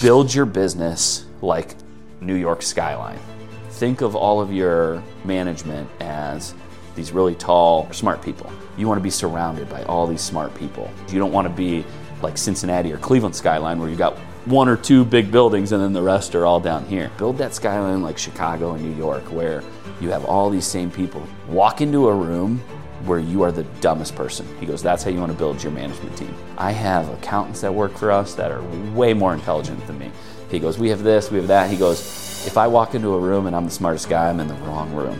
Build your business like New York skyline. Think of all of your management as these really tall, smart people. You want to be surrounded by all these smart people. You don't want to be like Cincinnati or Cleveland skyline where you got one or two big buildings and then the rest are all down here. Build that skyline like Chicago and New York where you have all these same people. Walk into a room where you are the dumbest person. He goes, that's how you want to build your management team. I have accountants that work for us that are way more intelligent than me. He goes, we have this, we have that. He goes, if I walk into a room and I'm the smartest guy, I'm in the wrong room.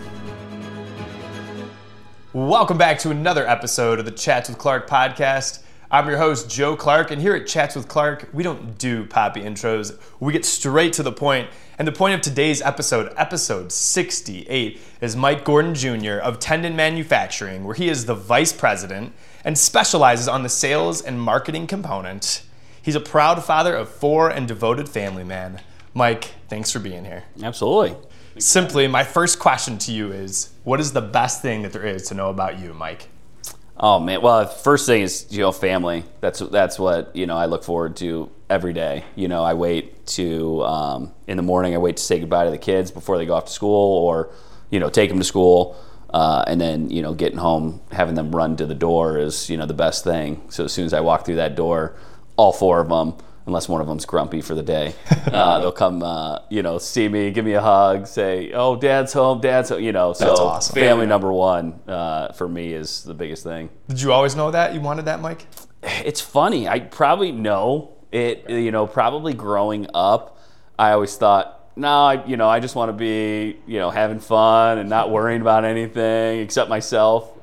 Welcome back to another episode of the Chats with Clark podcast. I'm your host, Joe Clark, and here at Chats with Clark, we don't do poppy intros. We get straight to the point. And the point of today's episode, episode 68, is Mike Gordon Jr. of Tendon Manufacturing, where he is the vice president and specializes on the sales and marketing component. He's a proud father of 4 and devoted family man. Mike, thanks for being here. Absolutely. Simply, my first question to you is, what is the best thing that there is to know about you, Mike? Oh man, well, the first thing is, family. That's what, I look forward to every day. I wait to, in the morning, I wait to say goodbye to the kids before they go off to school or, take them to school. And then, getting home, having them run to the door is, the best thing. So as soon as I walk through that door, all 4 of them, unless one of them's grumpy for the day, they'll come, see me, give me a hug, say, oh, Dad's home, That's so awesome. Family number one for me is the biggest thing. Did you always know that? You wanted that, Mike? It's funny. I probably know it, probably growing up, I always thought, no, I just want to be, having fun and not worrying about anything except myself,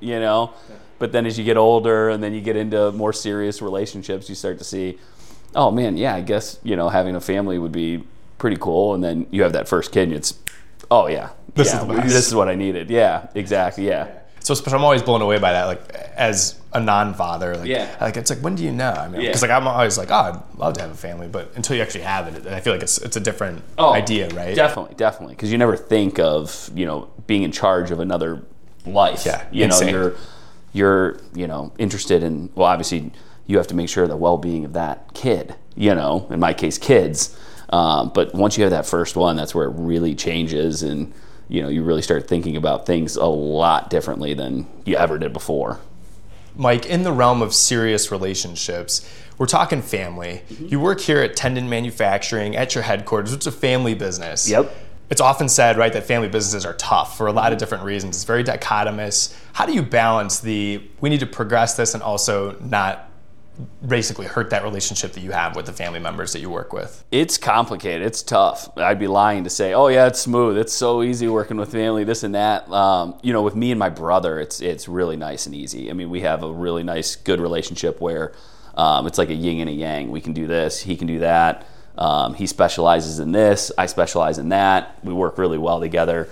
But then as you get older and then you get into more serious relationships, you start to see, oh man, yeah, I guess, having a family would be pretty cool. And then you have that first kid and it's, oh yeah, this is what I needed. Yeah, exactly. Yeah. So I'm always blown away by that. Like as a non-father, it's like, when do you know? Because I'm always like, oh, I'd love to have a family, but until you actually have it, I feel like it's a different idea, right? Definitely. Because you never think of, being in charge of another life. Yeah, you're interested in, well, obviously you have to make sure the well-being of that kid, in my case, kids. But once you have that first one, that's where it really changes and, you really start thinking about things a lot differently than you ever did before. Mike, in the realm of serious relationships, we're talking family. Mm-hmm. You work here at Tendon Manufacturing at your headquarters. It's a family business. Yep. It's often said, right, that family businesses are tough for a lot of different reasons. It's very dichotomous. How do you balance we need to progress this and also not basically hurt that relationship that you have with the family members that you work with? It's complicated. It's tough. I'd be lying to say, oh yeah, it's smooth. It's so easy working with family, this and that. With me and my brother, it's really nice and easy. We have a really nice, good relationship where it's like a yin and a yang. We can do this, he can do that. He specializes in this, I specialize in that. We work really well together.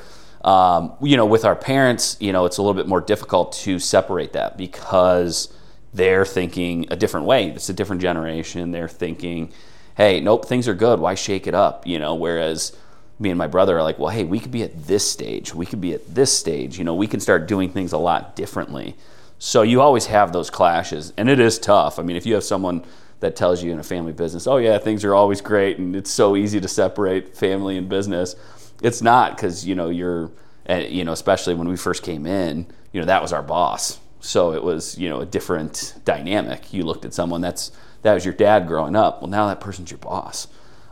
With our parents, it's a little bit more difficult to separate that because they're thinking a different way. It's a different generation. They're thinking, hey, nope, things are good. Why shake it up? Whereas me and my brother are like, well, hey, we could be at this stage. We could be at this stage. We can start doing things a lot differently. So you always have those clashes, and it is tough. If you have someone that tells you in a family business, oh yeah, things are always great and it's so easy to separate family and business, it's not, because you're, especially when we first came in, that was our boss. So it was, a different dynamic. You looked at someone that was your dad growing up. Well, now that person's your boss.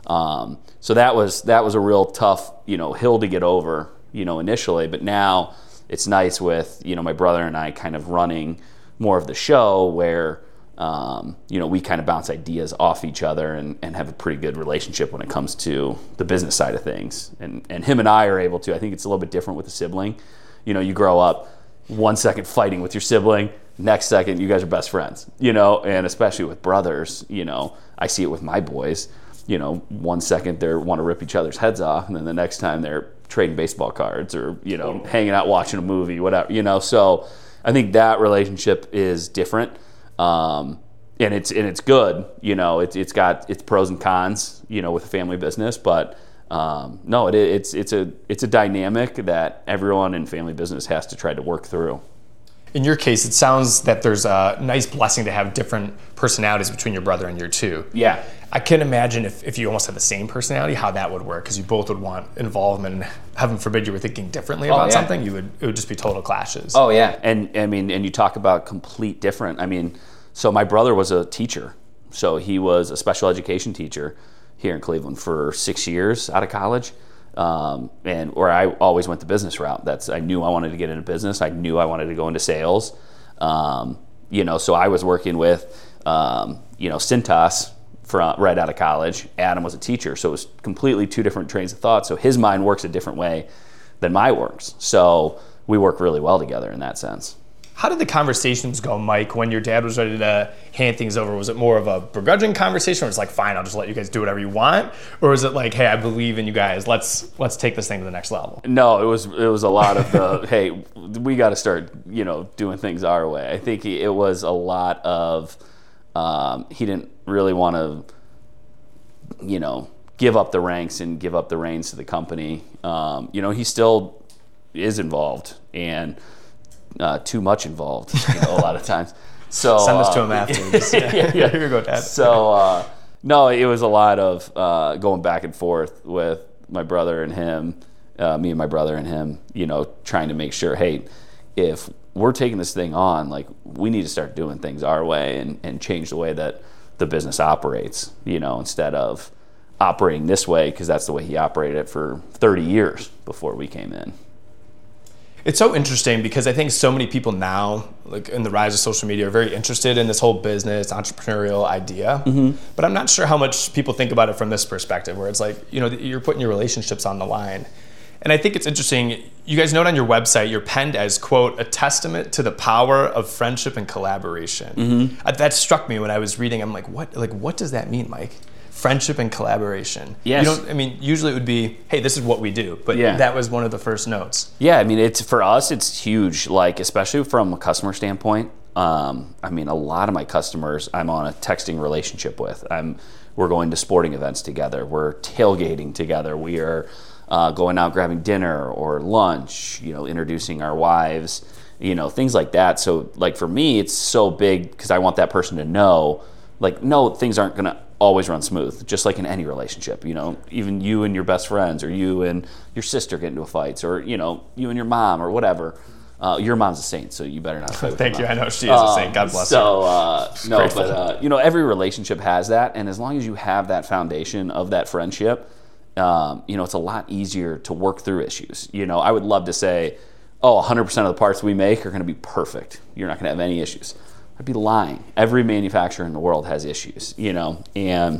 So that was a real tough, hill to get over, initially. But now it's nice with, my brother and I kind of running more of the show where, we kind of bounce ideas off each other and have a pretty good relationship when it comes to the business side of things. And him and I are able to. I think it's a little bit different with a sibling. You grow up 1 second fighting with your sibling, next second you guys are best friends, and especially with brothers, I see it with my boys, 1 second they want to rip each other's heads off, and then the next time they're trading baseball cards or, hanging out watching a movie, whatever, so I think that relationship is different, and it's good, it's got its pros and cons, with a family business, but no, it's a dynamic that everyone in family business has to try to work through. in your case, it sounds that there's a nice blessing to have different personalities between your brother and your two. Yeah. I can imagine if you almost had the same personality, how that would work, because you both would want involvement. And heaven forbid you were thinking differently about something, it would just be total clashes. Oh yeah, and I mean, and you talk about complete different. I mean, so my brother was a teacher, so he was a special education teacher here in Cleveland for 6 years out of college, and where I always went the business route. I knew I wanted to get into business. I knew I wanted to go into sales. So I was working with Cintas. Right out of college. Adam was a teacher, so it was completely two different trains of thought. So his mind works a different way than mine works. So we work really well together in that sense. How did the conversations go, Mike, when your dad was ready to hand things over? Was it more of a begrudging conversation where it's like, fine, I'll just let you guys do whatever you want? Or was it like, hey, I believe in you guys, let's take this thing to the next level? No, it was a lot of the, hey, we got to start, doing things our way. I think it was a lot of, he didn't really want to, give up the ranks and give up the reins to the company. He still is involved and too much involved a lot of times. So send this to him after. Yeah, here you go, Dad. So no, it was a lot of going back and forth with my brother and him, me and my brother and him. Trying to make sure, hey, if we're taking this thing on, like, we need to start doing things our way and change the way that the business operates, instead of operating this way, because that's the way he operated it for 30 years before we came in. It's so interesting because I think so many people now, like in the rise of social media, are very interested in this whole business, entrepreneurial idea. Mm-hmm. But I'm not sure how much people think about it from this perspective, where it's like, you're putting your relationships on the line. And I think it's interesting, you guys note on your website, you're penned as, quote, a testament to the power of friendship and collaboration. Mm-hmm. That struck me when I was reading. I'm like, what does that mean, Mike? Friendship and collaboration. Yes. Usually it would be, hey, this is what we do. But that was one of the first notes. Yeah, for us, it's huge, like, especially from a customer standpoint. A lot of my customers I'm on a texting relationship with. We're going to sporting events together. We're tailgating together. We are going out grabbing dinner or lunch, introducing our wives, things like that. So, like, for me, it's so big because I want that person to know, like, no, things aren't going to always run smooth, just like in any relationship. Even you and your best friends, or you and your sister get into fights, or, you and your mom, or whatever. Your mom's a saint, so you better not fight with Thank her you. mom. I know she is a saint. God bless her. Every relationship has that, and as long as you have that foundation of that friendship, it's a lot easier to work through issues. I would love to say, 100% of the parts we make are going to be perfect. You're not going to have any issues. I'd be lying. Every manufacturer in the world has issues, and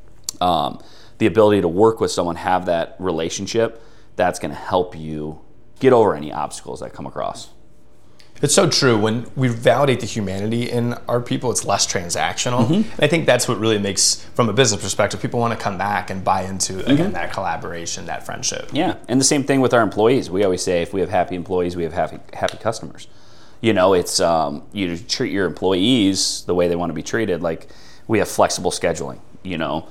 the ability to work with someone, have that relationship, that's going to help you get over any obstacles that come across. It's so true. When we validate the humanity in our people, it's less transactional. Mm-hmm. And I think that's what really makes, from a business perspective, people want to come back and buy into, again, that collaboration, that friendship. Yeah, and the same thing with our employees. We always say, if we have happy employees, we have happy customers. It's you treat your employees the way they want to be treated. Like, we have flexible scheduling. Joe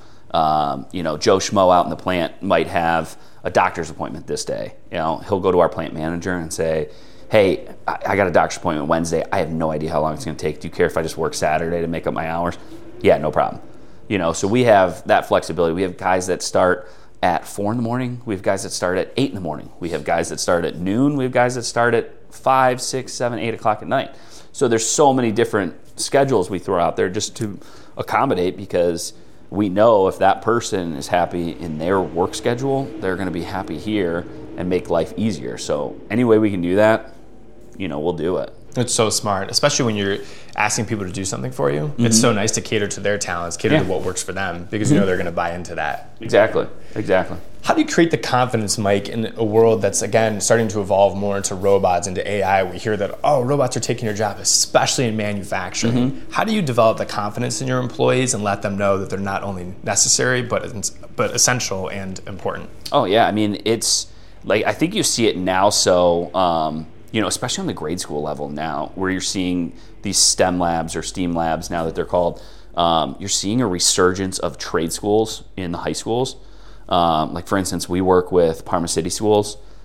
Schmo out in the plant might have a doctor's appointment this day. He'll go to our plant manager and say, hey, I got a doctor's appointment Wednesday. I have no idea how long it's going to take. Do you care if I just work Saturday to make up my hours? Yeah, no problem. So we have that flexibility. We have guys that start at 4 a.m. We have guys that start at 8 a.m. We have guys that start at noon. We have guys that start at 5, 6, 7, 8 o'clock at night. So there's so many different schedules we throw out there just to accommodate, because we know if that person is happy in their work schedule, they're going to be happy here and make life easier. So any way we can do that, we'll do it. It's so smart, especially when you're asking people to do something for you. Mm-hmm. It's so nice to cater to their talents, cater to what works for them, because they're going to buy into that. Exactly. How do you create the confidence, Mike, in a world that's, again, starting to evolve more into robots, into AI? We hear that, robots are taking your job, especially in manufacturing. Mm-hmm. How do you develop the confidence in your employees and let them know that they're not only necessary, but essential and important? Oh, yeah. It's like, I think you see it now. So, especially on the grade school level now, where you're seeing these STEM labs or STEAM labs now that they're called, you're seeing a resurgence of trade schools in the high schools. Like, for instance, we work with Parma City Schools,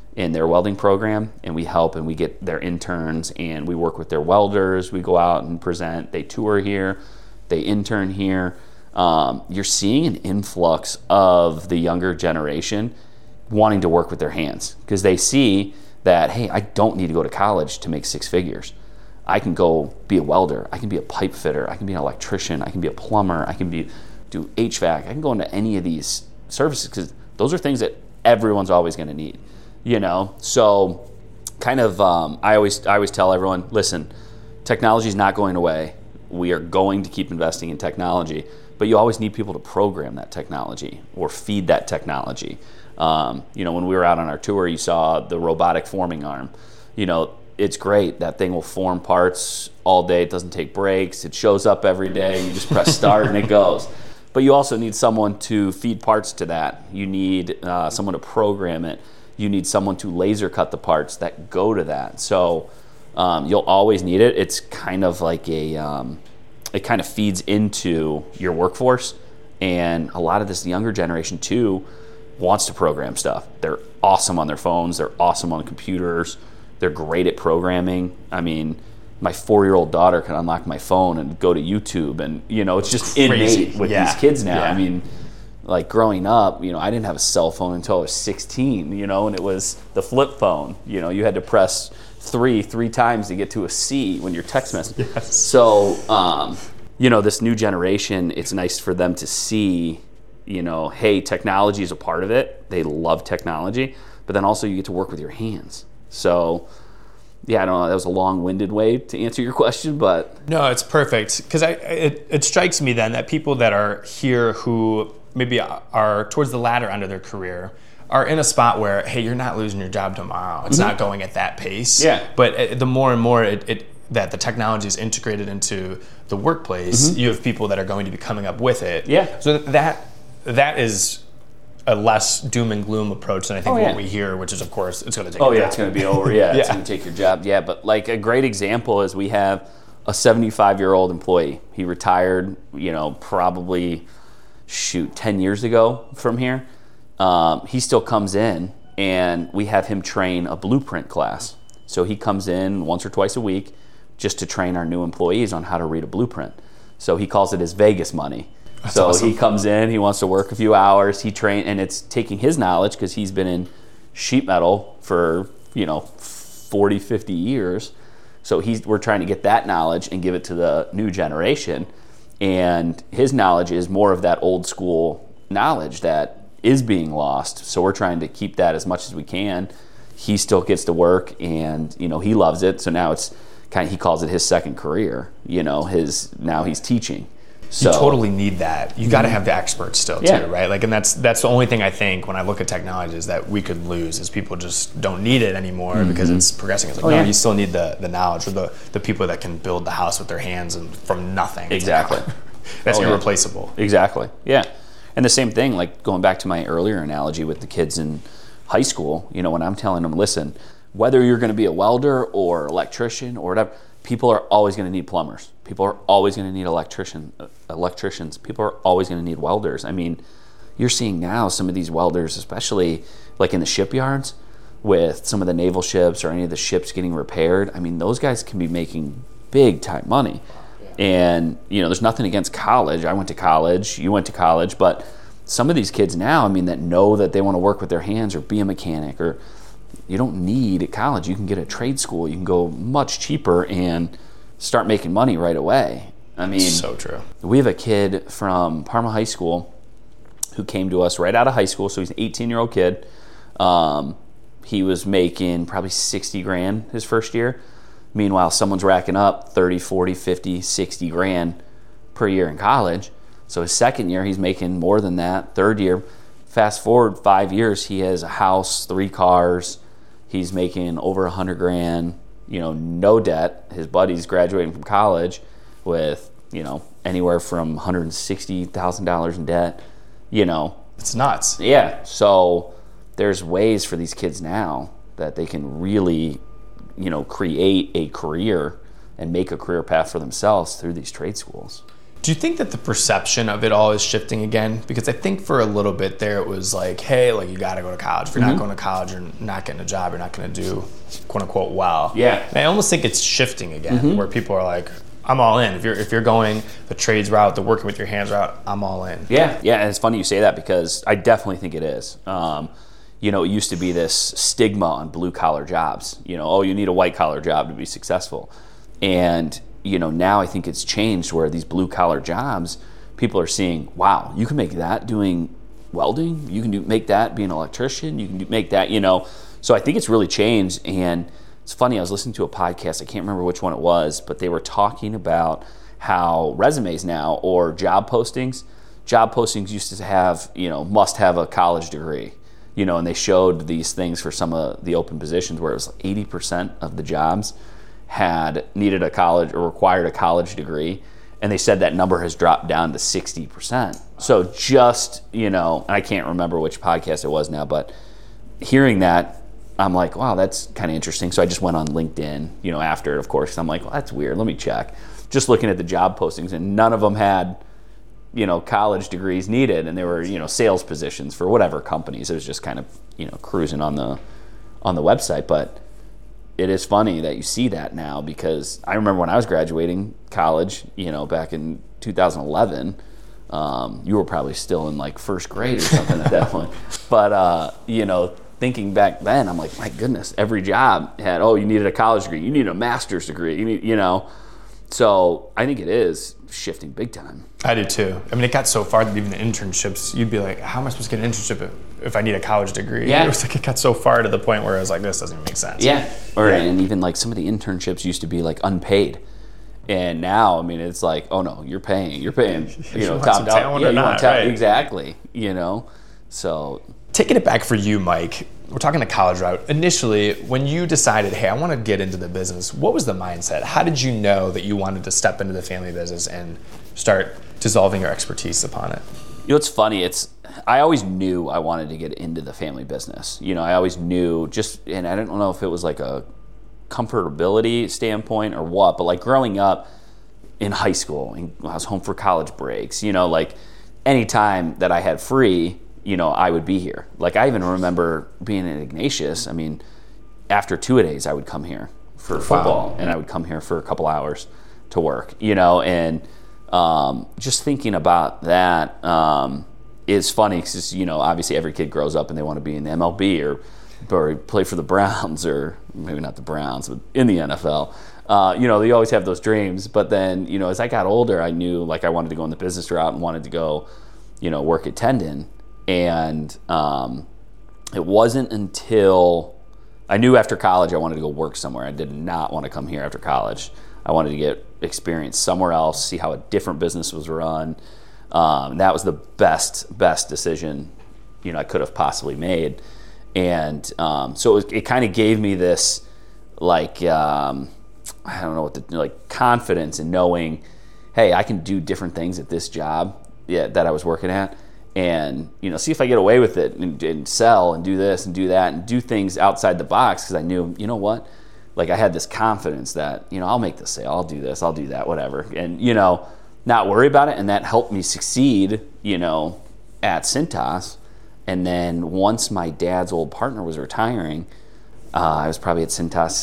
in their welding program, and we help and we get their interns and we work with their welders. We go out and present. They tour here, they intern here. You're seeing an influx of the younger generation wanting to work with their hands because they see that, hey, I don't need to go to college to make six figures. I can go be a welder. I can be a pipe fitter. I can be an electrician. I can be a plumber. I can do HVAC. I can go into any of these services because those are things that everyone's always going to need, you know? So kind of, I always tell everyone, listen, technology is not going away. We are going to keep investing in technology, but you always need people to program that technology or feed that technology. You know, when we were out on our tour, you saw the robotic forming arm. You know, it's great. That thing will form parts all day. It doesn't take breaks. It shows up every day. You just press start and it goes. But you also need someone to feed parts to that. You need someone to program it. You need someone to laser cut the parts that go to that. So you'll always need it. It's kind of like it kind of feeds into your workforce. And a lot of this younger generation too wants to program stuff. They're awesome on their phones. They're awesome on computers. They're great at programming. I mean, my 4-year-old daughter can unlock my phone and go to YouTube, and you know, it's just crazy. Innate with these kids now. I mean, like growing up, you know, I didn't have a cell phone until I was 16, you know, and it was the flip phone. You know, you had to press three times to get to a C when you're text messaging. Yes. So, you know, this new generation, it's nice for them to see, you know, hey, technology is a part of it. They love technology, but then also you get to work with your hands. So, yeah, I don't know. That was a long-winded way to answer your question, but no, it's perfect because it strikes me then that people that are here who maybe are towards the latter end of their career are in a spot where, hey, you're not losing your job tomorrow. It's not going at that pace. Yeah. But the more and more that the technology is integrated into the workplace, you have people that are going to be coming up with it. Yeah. So that is a less doom and gloom approach than I think what we hear, which is, of course, it's going to take your job. It's going to be over. Yeah, it's going to take your job. Yeah, but like a great example is we have a 75-year-old employee. He retired, you know, probably, 10 years ago from here. He still comes in, and we have him train a blueprint class. So he comes in once or twice a week just to train our new employees on how to read a blueprint. So he calls it his Vegas money. That's so awesome. He comes in, he wants to work a few hours, he train, and it's taking his knowledge because he's been in sheet metal for, you know, 40, 50 years. So we're trying to get that knowledge and give it to the new generation. And his knowledge is more of that old school knowledge that is being lost. So we're trying to keep that as much as we can. He still gets to work, and you know, he loves it. So now it's kind of, he calls it his second career. You know, now he's teaching. So, you totally need that. You got to have the experts still too, right? Like, and that's the only thing I think when I look at technology is that we could lose is people just don't need it anymore because it's progressing. It's like, you still need the knowledge or the people that can build the house with their hands and from nothing. Exactly. That's irreplaceable. Exactly. Yeah. And the same thing, like going back to my earlier analogy with the kids in high school, you know, when I'm telling them, listen, whether you're going to be a welder or electrician or whatever, people are always going to need plumbers. People are always going to need electricians. People are always going to need welders. I mean, you're seeing now some of these welders, especially like in the shipyards with some of the naval ships or any of the ships getting repaired. I mean, those guys can be making big time money. And, you know, there's nothing against college. I went to college. You went to college. But some of these kids now, I mean, that know that they want to work with their hands or be a mechanic, or you don't need college. You can get a trade school. You can go much cheaper and start making money right away. I mean, so true. We have a kid from Parma High School who came to us right out of high school. So he's an 18-year-old kid. He was making probably 60 grand his first year. Meanwhile, someone's racking up 30, 40, 50, 60 grand per year in college. So his second year, he's making more than that. Third year, fast forward 5 years, he has a house, 3 cars. He's making over 100 grand, you know, no debt. His buddy's graduating from college with, you know, anywhere from $160,000 in debt, you know. It's nuts. Yeah. So there's ways for these kids now that they can really, you know, create a career and make a career path for themselves through these trade schools. Do you think that the perception of it all is shifting again? Because I think for a little bit there, it was like, hey, like you got to go to college. If you're not going to college, you're not getting a job. You're not going to do quote unquote well. Yeah. And I almost think it's shifting again, where people are like, I'm all in. If you're going the trades route, the working with your hands route, I'm all in. Yeah. And it's funny you say that because I definitely think it is. It used to be this stigma on blue collar jobs. You need a white collar job to be successful, and now I think it's changed where these blue collar jobs, people are seeing, wow, you can make that doing welding. You can make that being an electrician. You can make that, So I think it's really changed. And it's funny, I was listening to a podcast, I can't remember which one it was, but they were talking about how resumes now or job postings used to have, must have a college degree, and they showed these things for some of the open positions where it was like 80% of the jobs had needed a college or required a college degree, and they said that number has dropped down to 60%. So just, and I can't remember which podcast it was now, but hearing that, I'm like, wow, that's kind of interesting. So I just went on LinkedIn, after it, of course. I'm like, well, that's weird. Let me check. Just looking at the job postings, and none of them had, college degrees needed, and they were, sales positions for whatever companies. It was just kind of, cruising on the website, but it is funny that you see that now, because I remember when I was graduating college, back in 2011, you were probably still in like first grade or something at that point. But, thinking back then, I'm like, my goodness, every job had, you needed a college degree, you needed a master's degree, So I think it is shifting big time. I do too. I mean, it got so far that even the internships, you'd be like, how am I supposed to get an internship if I need a college degree? Yeah. It got so far to the point where I was like, this doesn't even make sense. Yeah. And even like some of the internships used to be like unpaid. And now, I mean, it's like, oh no, you're paying, top dollar. Yeah, you want talent, right? Exactly. So taking it back for you, Mike, we're talking the college route. Initially, when you decided, hey, I want to get into the business, what was the mindset? How did you know that you wanted to step into the family business and start dissolving your expertise upon it? It's funny. I always knew I wanted to get into the family business. I always knew and I don't know if it was like a comfortability standpoint or what, but like growing up in high school, and I was home for college breaks, like any time that I had free, I would be here. Like I even remember being in Ignatius. I mean, after 2-a-days, I would come here for football, and I would come here for a couple hours to work, and just thinking about that is funny because, obviously every kid grows up and they want to be in the MLB or play for the Browns, or maybe not the Browns, but in the NFL. They always have those dreams. But then, as I got older, I knew like I wanted to go in the business route and wanted to go, work at Tendon. And it wasn't until I knew after college I wanted to go work somewhere. I did not want to come here after college. I wanted to get experience somewhere else, see how a different business was run. That was the best decision, I could have possibly made. And so it kind of gave me this, like, I don't know confidence in knowing, hey, I can do different things at this job that I was working at. And, see if I get away with it and sell and do this and do that and do things outside the box, because I knew, like I had this confidence that, I'll make the sale, I'll do this, I'll do that, whatever. And, not worry about it. And that helped me succeed, at Cintas. And then once my dad's old partner was retiring, I was probably at Cintas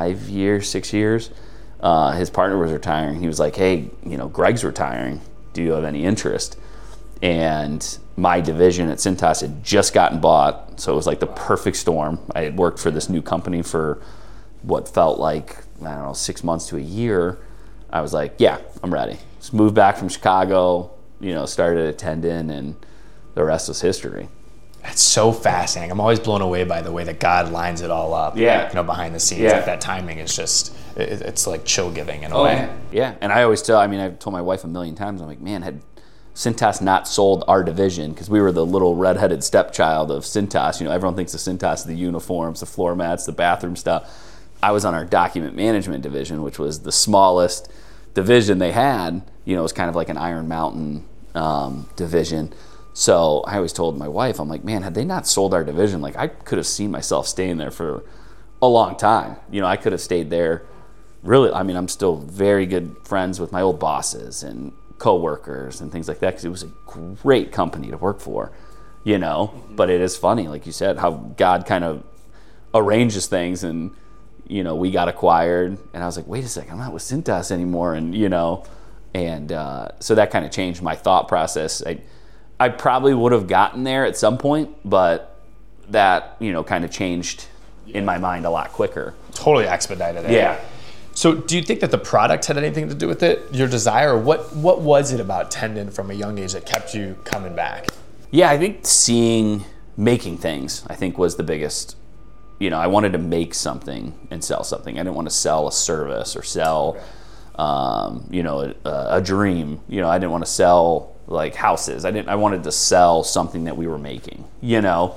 6 years. His partner was retiring. He was like, hey, Greg's retiring. Do you have any interest? And my division at Cintas had just gotten bought, so it was like the perfect storm. I had worked for this new company for what felt like, 6 months to a year. I was like, yeah, I'm ready. Just moved back from Chicago, started at Tendon, and the rest was history. That's so fascinating. I'm always blown away by the way that God lines it all up. Yeah. Behind the scenes. Yeah. Like that timing is just, it's like chill giving in a way. Yeah. And I always I've told my wife a million times, I'm like, man, had Cintas not sold our division, because we were the little redheaded stepchild of Cintas. Everyone thinks of Cintas, the uniforms, the floor mats, the bathroom stuff. I was on our document management division, which was the smallest division they had. It was kind of like an Iron Mountain division. So I always told my wife, I'm like, man, had they not sold our division, like I could have seen myself staying there for a long time. I could have stayed there. Really, I'm still very good friends with my old bosses and coworkers and things like that, because it was a great company to work for, you know. But it is funny, like you said, how God kind of arranges things, and you know, we got acquired, and I was like, wait a second, I'm not with Cintas anymore, and you know, and so that kind of changed my thought process. I probably would have gotten there at some point, but that, you know, kind of changed in my mind a lot quicker. Totally expedited it. Yeah. So do you think that the product had anything to do with it, your desire, or what was it about Tendon from a young age that kept you coming back? Yeah, I think making things, I think, was the biggest. You know, I wanted to make something and sell something. I didn't want to sell a service or sell, you know, a dream. You know, I didn't want to sell like houses. I wanted to sell something that we were making, you know.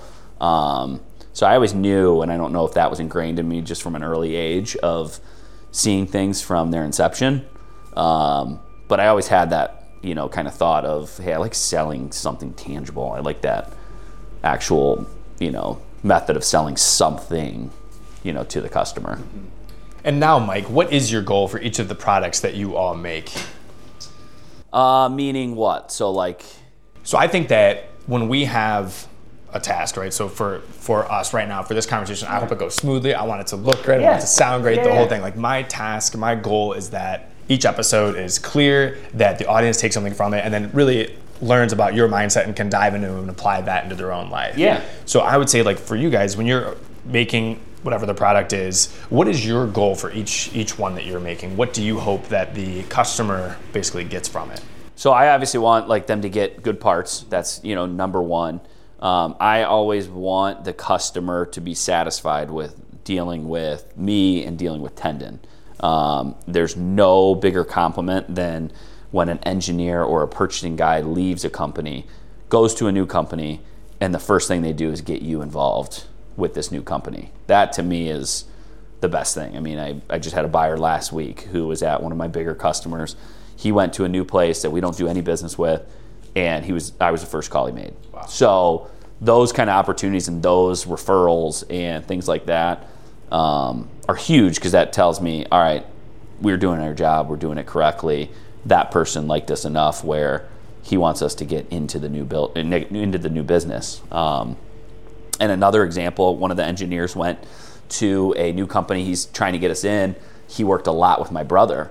So I always knew, and I don't know if that was ingrained in me just from an early age of seeing things from their inception. But I always had that, you know, kind of thought of, hey, I like selling something tangible. I like that actual, you know, method of selling something, you know, to the customer. And now, Mike, what is your goal for each of the products that you all make? Meaning what? So I think that when we have a task, right? So for us right now, for this conversation, I hope it goes smoothly. I want it to look great. I want it to sound great, the whole thing. Like my task, my goal is that each episode is clear, that the audience takes something from it, and then really learns about your mindset and can dive into and apply that into their own life. Yeah. So I would say, like, for you guys, when you're making whatever the product is, what is your goal for each one that you're making? What do you hope that the customer basically gets from it? So I obviously want like them to get good parts. That's, you know, number one. I always want the customer to be satisfied with dealing with me and dealing with Tendon. There's no bigger compliment than when an engineer or a purchasing guy leaves a company, goes to a new company, and the first thing they do is get you involved with this new company. That to me is the best thing. I mean, I just had a buyer last week who was at one of my bigger customers. He went to a new place that we don't do any business with, and I was the first call he made. Wow. So those kind of opportunities and those referrals and things like that are huge, because that tells me, all right, we're doing our job, we're doing it correctly. That person liked us enough where he wants us to get into the new business. And another example, one of the engineers went to a new company he's trying to get us in. He worked a lot with my brother,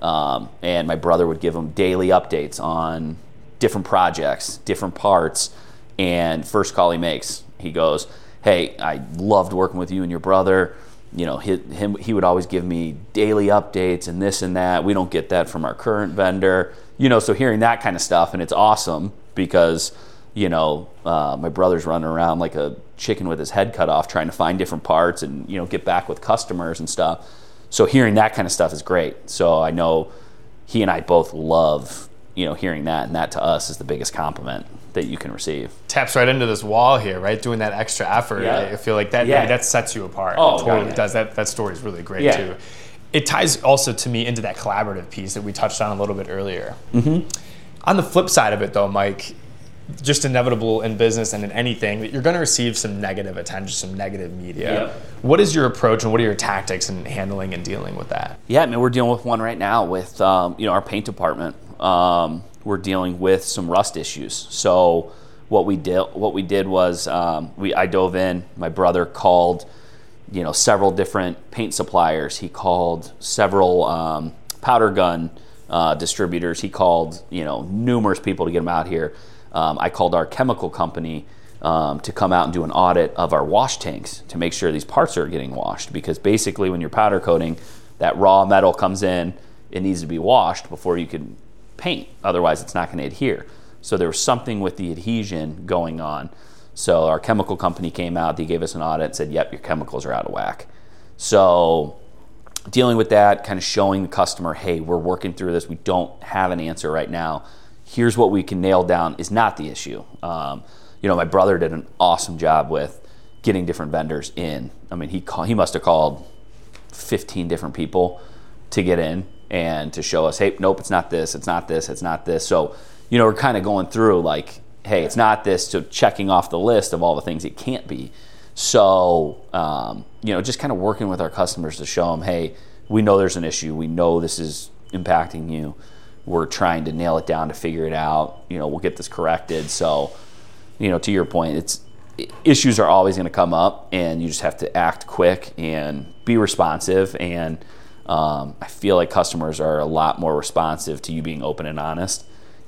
and my brother would give him daily updates on different projects, different parts. And first call he makes, he goes, hey, I loved working with you and your brother. You know, he would always give me daily updates and this and that. We don't get that from our current vendor. You know, so hearing that kind of stuff, and it's awesome because, you know, my brother's running around like a chicken with his head cut off trying to find different parts and, you know, get back with customers and stuff. So hearing that kind of stuff is great. So I know he and I both love, you know, hearing that, and that to us is the biggest compliment that you can receive. Taps right into this wall here, right? Doing that extra effort. Yeah. I feel like that maybe that sets you apart. Oh, it totally God, does. That story is really great too. It ties also to me into that collaborative piece that we touched on a little bit earlier. Mm-hmm. On the flip side of it though, Mike, just inevitable in business and in anything that you're going to receive some negative attention, some negative media. Yep. What is your approach and what are your tactics in handling and dealing with that? Yeah, I mean, we're dealing with one right now with you know, our paint department. We're dealing with some rust issues. So what we did was I dove in. My brother called, you know, several different paint suppliers. He called several powder gun distributors. He called, you know, numerous people to get them out here. I called our chemical company to come out and do an audit of our wash tanks to make sure these parts are getting washed, because basically when you're powder coating, that raw metal comes in, it needs to be washed before you can paint, otherwise it's not going to adhere. So there was something with the adhesion going on. So our chemical company came out, they gave us an audit and said, yep, your chemicals are out of whack. So dealing with that, kind of showing the customer, hey, we're working through this, we don't have an answer right now. Here's what we can nail down is not the issue. You know, my brother did an awesome job with getting different vendors in. I mean, he must have called 15 different people to get in and to show us, hey, nope, it's not this, it's not this, it's not this. So, you know, we're kind of going through like, hey, it's not this, to checking off the list of all the things it can't be. So, you know, just kind of working with our customers to show them, hey, we know there's an issue, we know this is impacting you. we're trying to nail it down to figure it out. We'll get this corrected. So, to your point, issues are always going to come up, and you just have to act quick and be responsive. And I feel like customers are a lot more responsive to you being open and honest.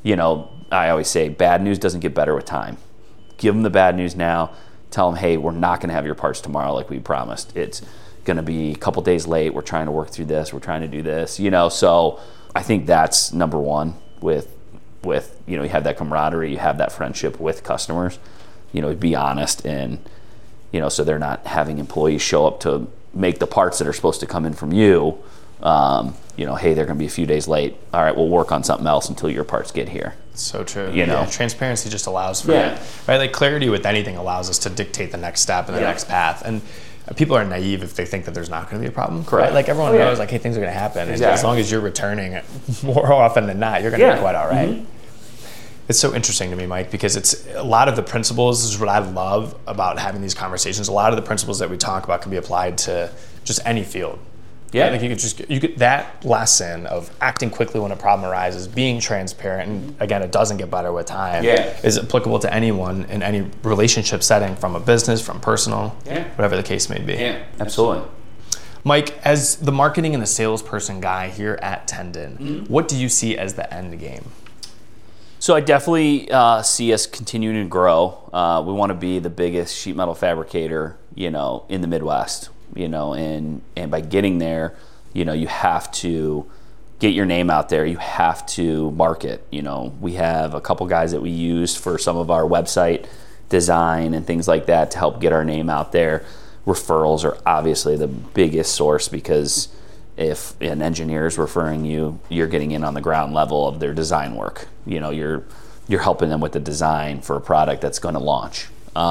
I always say bad news doesn't get better with time. Give them the bad news now. Tell them, hey, we're not going to have your parts tomorrow like we promised. It's going to be a couple days late. We're trying to work through this. We're trying to do this. So I think that's number one with you have that camaraderie, you have that friendship with customers. Be honest, and so they're not having employees show up to make the parts that are supposed to come in from you. Hey, they're going to be a few days late. All right, we'll work on something else until your parts get here. So true. Transparency just allows for it. Right? Like clarity with anything allows us to dictate the next step and the next path. And people are naive if they think that there's not going to be a problem. Correct. Right? Like everyone knows, like, hey, things are going to happen. Exactly. And as long as you're returning it more often than not, you're going to be quite all right. Mm-hmm. It's so interesting to me, Mike, because it's a lot of the principles. This is what I love about having these conversations. A lot of the principles that we talk about can be applied to just any field. Yeah, like you could that lesson of acting quickly when a problem arises, being transparent, and again, it doesn't get better with time. Is applicable to anyone in any relationship setting, from a business, from personal, whatever the case may be. Yeah, absolutely. Mike, as the marketing and the salesperson guy here at Tendon, what do you see as the end game? So I definitely see us continuing to grow. We want to be the biggest sheet metal fabricator, in the Midwest. And by getting there, you have to get your name out there. You have to market. We have a couple guys that we use for some of our website design and things like that to help get our name out there. Referrals are obviously the biggest source, because if an engineer is referring you, you're getting in on the ground level of their design work. You're helping them with the design for a product that's going to launch.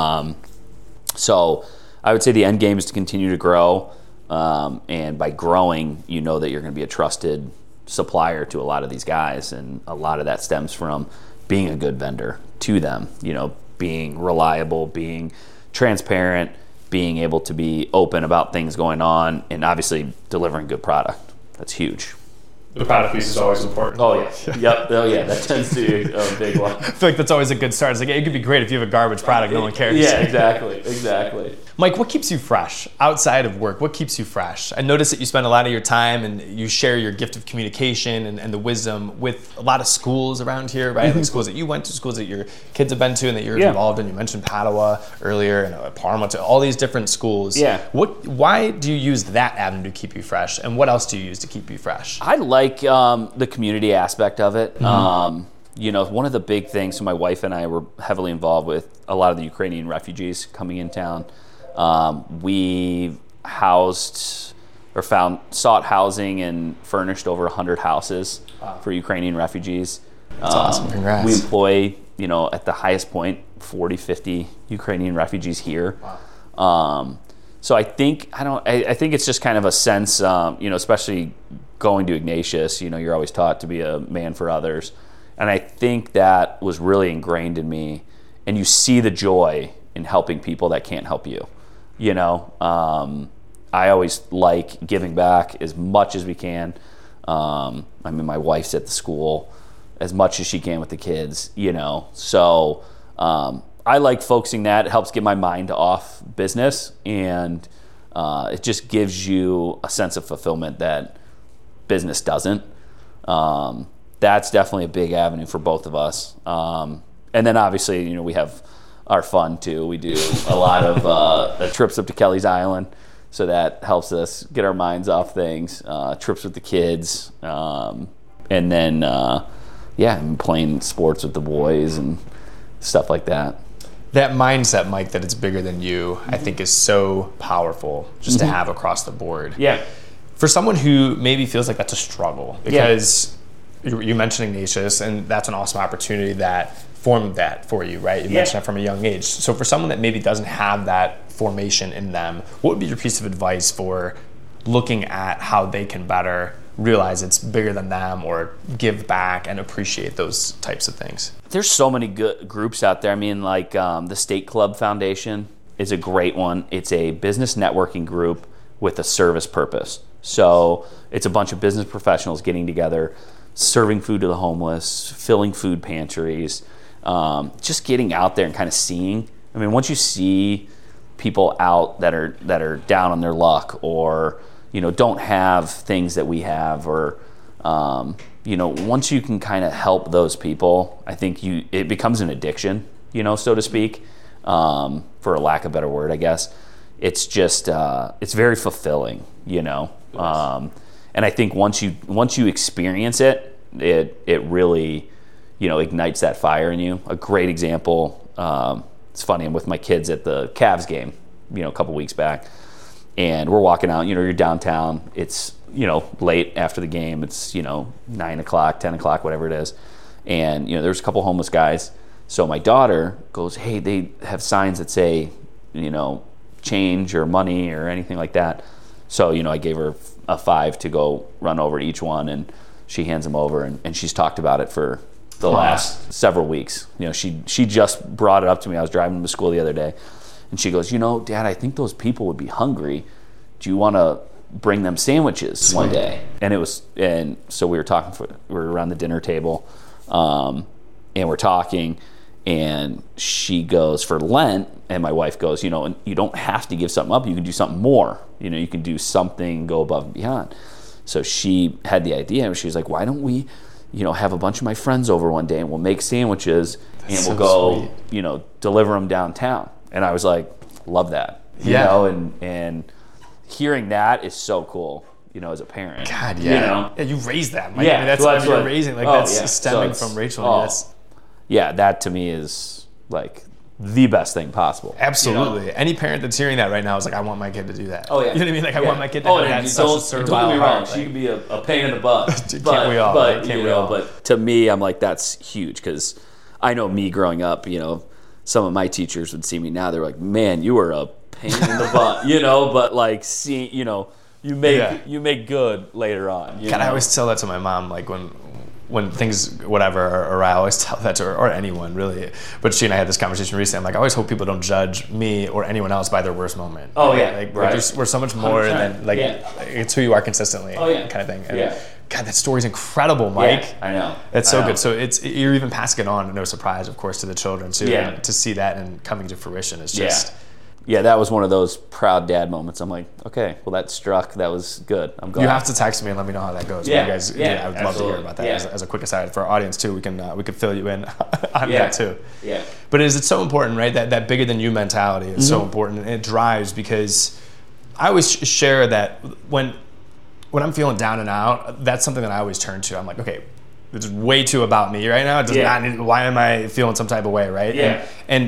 So I would say the end game is to continue to grow, and by growing, that you're going to be a trusted supplier to a lot of these guys, and a lot of that stems from being a good vendor to them, being reliable, being transparent, being able to be open about things going on, and obviously delivering good product. That's huge. The product piece is always important. Oh, yeah. Yep. Oh, yeah. That tends to be a big one. I feel like that's always a good start. It's like, it could be great if you have a garbage product, no one cares. Yeah, exactly. Mike, what keeps you fresh outside of work? What keeps you fresh? I notice that you spend a lot of your time and you share your gift of communication and the wisdom with a lot of schools around here, right? Like schools that you went to, schools that your kids have been to and that you're involved in. You mentioned Padua earlier and Parma, to all these different schools. Yeah. Why do you use that avenue to keep you fresh? And what else do you use to keep you fresh? I like the community aspect of it. One of the big things, so my wife and I were heavily involved with a lot of the Ukrainian refugees coming in town. We sought housing and furnished over 100 houses for Ukrainian refugees. That's awesome. Congrats. We employ, at the highest point, 40, 50 Ukrainian refugees here. Wow. So I think it's just kind of a sense, especially going to Ignatius, you're always taught to be a man for others. And I think that was really ingrained in me. And you see the joy in helping people that can't help you. I always like giving back as much as we can. My wife's at the school as much as she can with the kids, So I like focusing that. It helps get my mind off business, and it just gives you a sense of fulfillment that business doesn't. That's definitely a big avenue for both of us. And then obviously, we have our fun too. We do a lot of trips up to Kelly's Island, so that helps us get our minds off things. Trips with the kids, and then playing sports with the boys and stuff like that. That mindset, Mike, that it's bigger than you, I think is so powerful just to have across the board. Yeah. For someone who maybe feels like that's a struggle, because you mentioned Ignatius, and that's an awesome opportunity that formed that for you, right? You mentioned that from a young age. So for someone that maybe doesn't have that formation in them, what would be your piece of advice for looking at how they can better realize it's bigger than them, or give back and appreciate those types of things? There's so many good groups out there. The State Club Foundation is a great one. It's a business networking group with a service purpose. So it's a bunch of business professionals getting together serving food to the homeless, filling food pantries, just getting out there and kind of seeing. I mean, once you see people out that are down on their luck, or don't have things that we have, or once you can kind of help those people, I think it becomes an addiction, so to speak, for a lack of a better word, I guess. It's just it's very fulfilling, and I think once you experience it, it really ignites that fire in you. A great example. It's funny. I'm with my kids at the Cavs game, a couple weeks back, and we're walking out. You're downtown. It's late after the game. It's 9 o'clock, 10 o'clock, whatever it is, and there's a couple homeless guys. So my daughter goes, "Hey, they have signs that say, change or money or anything like that." So I gave her a $5 to go run over to each one, and she hands them over, and she's talked about it for the last several weeks. She just brought it up to me. I was driving to school the other day, and she goes, "Dad, I think those people would be hungry. Do you want to bring them sandwiches one day?" And so we were talking. We were around the dinner table, and we're talking, and she goes, for Lent, and my wife goes, and you don't have to give something up. You can do something more. You can do something, go above and beyond. So she had the idea, and she was like, "Why don't we have a bunch of my friends over one day, and we'll make sandwiches, and we'll go, deliver them downtown." And I was like, love that. And hearing that is so cool, as a parent. God, yeah. Yeah, you raised that. Like, yeah. I mean, that's what you're raising. Like, that's stemming from Rachel. Yeah, that to me is like the best thing possible. Absolutely. Any parent that's hearing that right now is like, I want my kid to do that. Oh, yeah. You know what I mean? Like, I want my kid to have that such a servile Don't get me wrong. heart. She can be a pain in the butt. Can't we all? But to me, I'm like, that's huge, because I know me growing up, some of my teachers would see me now. They're like, "Man, you were a pain in the butt," but like, see, you make good later on. God, I always tell that to my mom, like when things, whatever, or I always tell that to her, or anyone really. But she and I had this conversation recently. I'm like, I always hope people don't judge me or anyone else by their worst moment. Oh, yeah. Like, right. We're so much more 100%. than, like, it's who you are consistently, kind of thing. And God, that story's incredible, Mike. Yeah, I know. It's so good. So you're even passing it on, no surprise, of course, to the children, too. Yeah. And to see that and coming to fruition is just... Yeah, that was one of those proud dad moments. I'm like, okay, well, that struck. That was good. I'm glad. You have to text me and let me know how that goes. Yeah, you guys, I would love to hear about that. As a quick aside for our audience too, we could fill you in on that too. Yeah. But it's so important, right? That bigger than you mentality is so important, and it drives, because I always share that when I'm feeling down and out, that's something that I always turn to. I'm like, okay, it's way too about me right now. It does not need, why am I feeling some type of way, right? Yeah. And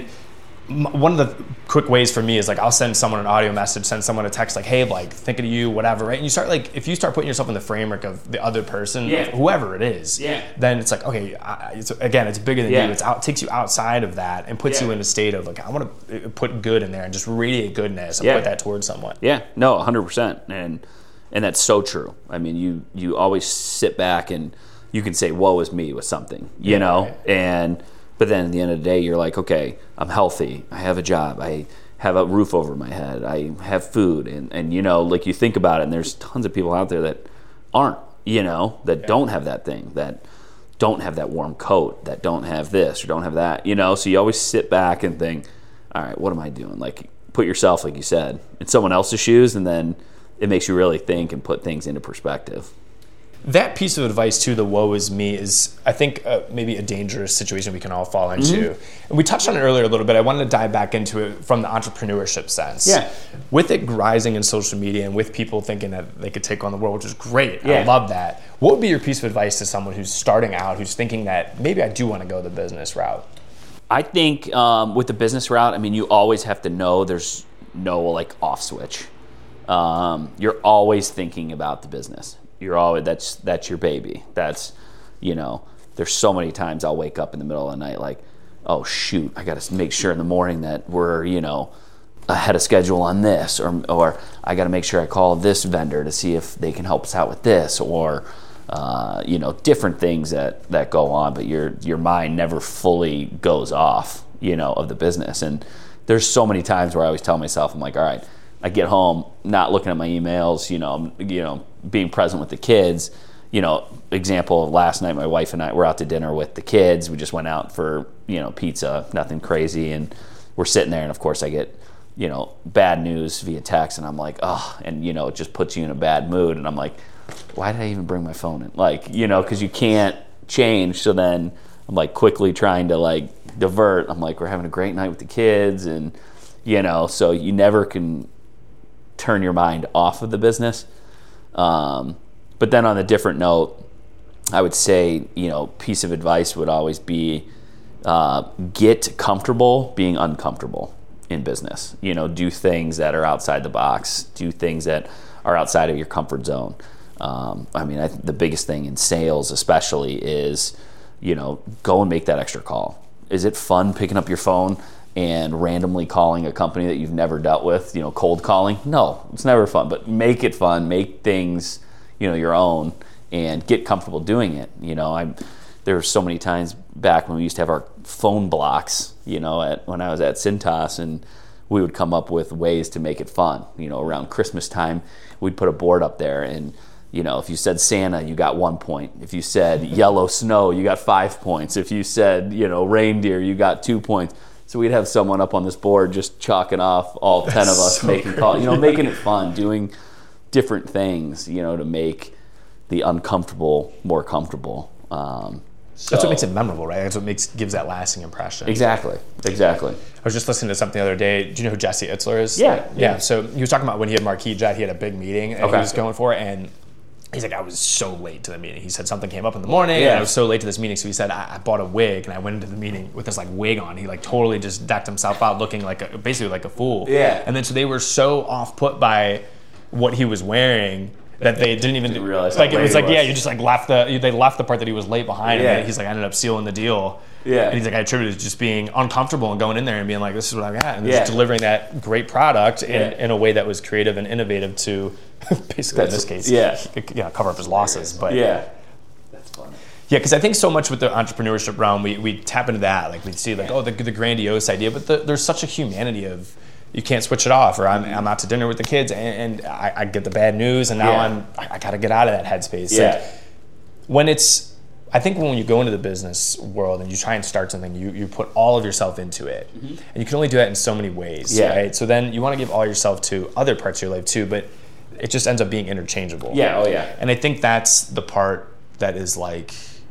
one of the quick ways for me is like, I'll send someone an audio message, send someone a text like, "Hey, like, thinking of you," whatever, right? And you start, like, if you start putting yourself in the framework of the other person, whoever it is, then it's like, okay, it's bigger than you. It takes you outside of that and puts you in a state of like, I want to put good in there and just radiate goodness and put that towards someone. Yeah, no, 100%, and that's so true. I mean, you always sit back and you can say, "Woe is me" with something, you know, right. But then at the end of the day, you're like, okay, I'm healthy. I have a job. I have a roof over my head. I have food. And like, you think about it, and there's tons of people out there that aren't, that don't have that thing, that don't have that warm coat, that don't have this or don't have that, So you always sit back and think, all right, what am I doing? Like, put yourself, like you said, in someone else's shoes, and then it makes you really think and put things into perspective. That piece of advice too, the "woe is me," is, I think, maybe a dangerous situation we can all fall into. And we touched on it earlier a little bit. I wanted to dive back into it from the entrepreneurship sense. Yeah. With it rising in social media and with people thinking that they could take on the world, which is great. Yeah. I love that. What would be your piece of advice to someone who's starting out, who's thinking that maybe I do want to go the business route? I think with the business route, I mean, you always have to know there's no like off switch. You're always thinking about the business. You're always, that's your baby. That's, there's so many times I'll wake up in the middle of the night like, oh shoot, I got to make sure in the morning that we're, ahead of schedule on this, or I got to make sure I call this vendor to see if they can help us out with this, or different things that go on, but your mind never fully goes off, of the business. And there's so many times where I always tell myself, I'm like, all right, I get home, not looking at my emails, being present with the kids, example, last night my wife and I were out to dinner with the kids. We just went out for, pizza, nothing crazy. And we're sitting there, and of course I get, bad news via text, and I'm like, oh, and, it just puts you in a bad mood. And I'm like, why did I even bring my phone in? Like, because you can't change. So then I'm like quickly trying to like divert. I'm like, we're having a great night with the kids, and, so you never can turn your mind off of the business. But then on a different note, I would say, piece of advice would always be get comfortable being uncomfortable in business. Do things that are outside the box. Do things that are outside of your comfort zone. The biggest thing in sales especially is, go and make that extra call. Is it fun picking up your phone and randomly calling a company that you've never dealt with, cold calling? No, it's never fun, but make it fun, make things, your own, and get comfortable doing it. There were so many times back when we used to have our phone blocks, when I was at Cintas, and we would come up with ways to make it fun. Around Christmas time, we'd put a board up there, and if you said Santa, you got 1 point. If you said yellow snow, you got 5 points. If you said, reindeer, you got 2 points. So we'd have someone up on this board just chalking off all 10 of us making calls, making it fun, doing different things, to make the uncomfortable more comfortable. That's what makes it memorable, right? That's what gives that lasting impression. Exactly. I was just listening to something the other day. Do you know who Jesse Itzler is? Yeah. So he was talking about when he had Marquis Jet, he had a big meeting and he was going for it, and he's like, I was so late to the meeting. He said something came up in the morning, and I was so late to this meeting. So he said, I bought a wig, and I went into the meeting with this like wig on. He like totally just decked himself out, looking like basically like a fool. Yeah. And then so they were so off put by what he was wearing that they didn't even realize. Like it was like, you just like they left the part that he was late behind, and he's like, I ended up sealing the deal. Yeah. And he's like, I attributed it to just being uncomfortable and going in there and being like, this is what I got, and just delivering that great product in a way that was creative and innovative to basically in this case, cover up his losses. But that's funny. Yeah, because I think so much with the entrepreneurship realm, we tap into that. Like we see like, the grandiose idea, but there's such a humanity of you can't switch it off, or I'm out to dinner with the kids and I get the bad news, and now I got to get out of that headspace. Yeah. Like, I think when you go into the business world and you try and start something, you put all of yourself into it. Mm-hmm. And you can only do that in so many ways, right? So then you want to give all yourself to other parts of your life too, but it just ends up being interchangeable. Yeah, oh yeah. And I think that's the part that is like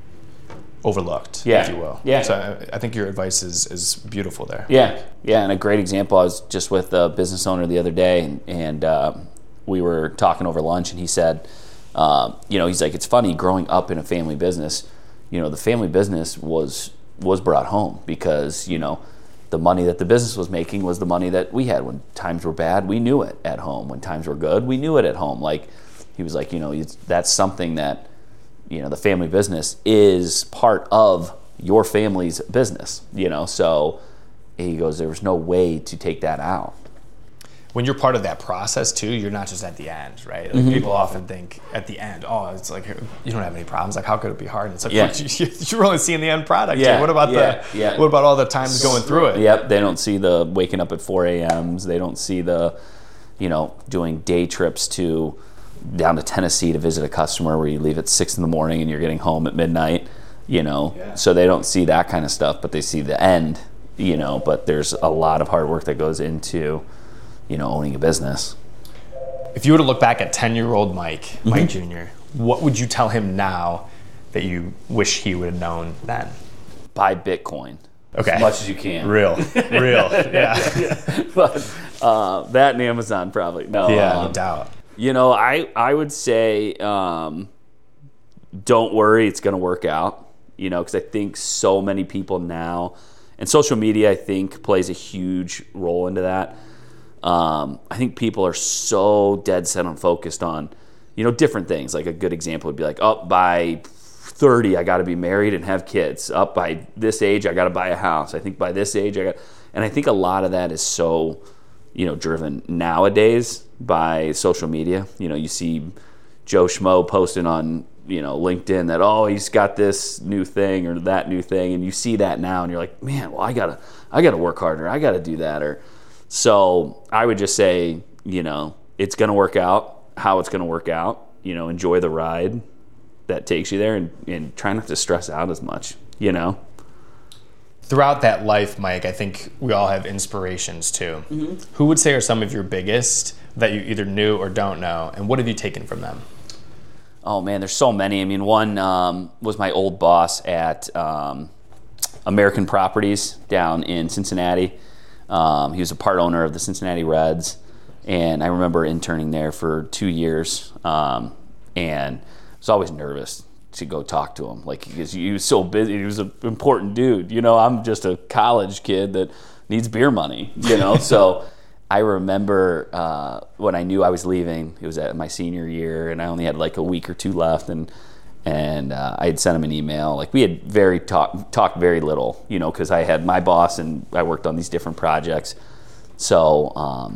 overlooked, if you will. Yeah. So I think your advice is beautiful there. Yeah, and a great example, I was just with a business owner the other day, and we were talking over lunch, and he said, he's like, it's funny, growing up in a family business, the family business was brought home because, the money that the business was making was the money that we had. When times were bad, we knew it at home. When times were good, we knew it at home. Like, he was like, that's something that, the family business is part of your family's business, so he goes, there was no way to take that out. When you're part of that process too, you're not just at the end, right? Like people often think at the end, it's like, you don't have any problems. Like, how could it be hard? And it's like, you're only seeing the end product. Yeah. Like, what about what about all the times going through it? Yep. They don't see the waking up at 4 a.m.s. They don't see the, doing day trips down to Tennessee to visit a customer where you leave at 6 a.m. and you're getting home at midnight, so they don't see that kind of stuff, but they see the end, but there's a lot of hard work that goes into, owning a business. If you were to look back at 10-year-old Mike Jr., what would you tell him now that you wish he would have known then? Buy Bitcoin. Okay. As much as you can. Real. Yeah. But that and Amazon probably. No. Yeah, no doubt. I would say don't worry, it's going to work out, because I think so many people now, and social media, I think, plays a huge role into that. I think people are so dead set on focused on, different things. Like a good example would be like, by 30, I got to be married and have kids. By this age, I got to buy a house. I think by this age, and I think a lot of that is so, driven nowadays by social media. You see Joe Schmo posting on, LinkedIn that, he's got this new thing or that new thing. And you see that now and you're like, man, well, I gotta work harder. I gotta do that. So I would just say, it's going to work out how it's going to work out, enjoy the ride that takes you there, and try not to stress out as much, you know? Throughout that life, Mike, I think we all have inspirations too. Who would say are some of your biggest that you either knew or don't know, and what have you taken from them? Oh man, there's so many. I mean, one was my old boss at American Properties down in Cincinnati. He was a part owner of the Cincinnati Reds, and I remember interning there for 2 years, and I was always nervous to go talk to him, like, because he was so busy. He was an important dude, you know. I'm just a college kid that needs beer money, you know. So I remember when I knew I was leaving, it was at my senior year, and I only had like a week or two left, and I had sent him an email. Like, we had talked very little, you know, because I had my boss and I worked on these different projects. So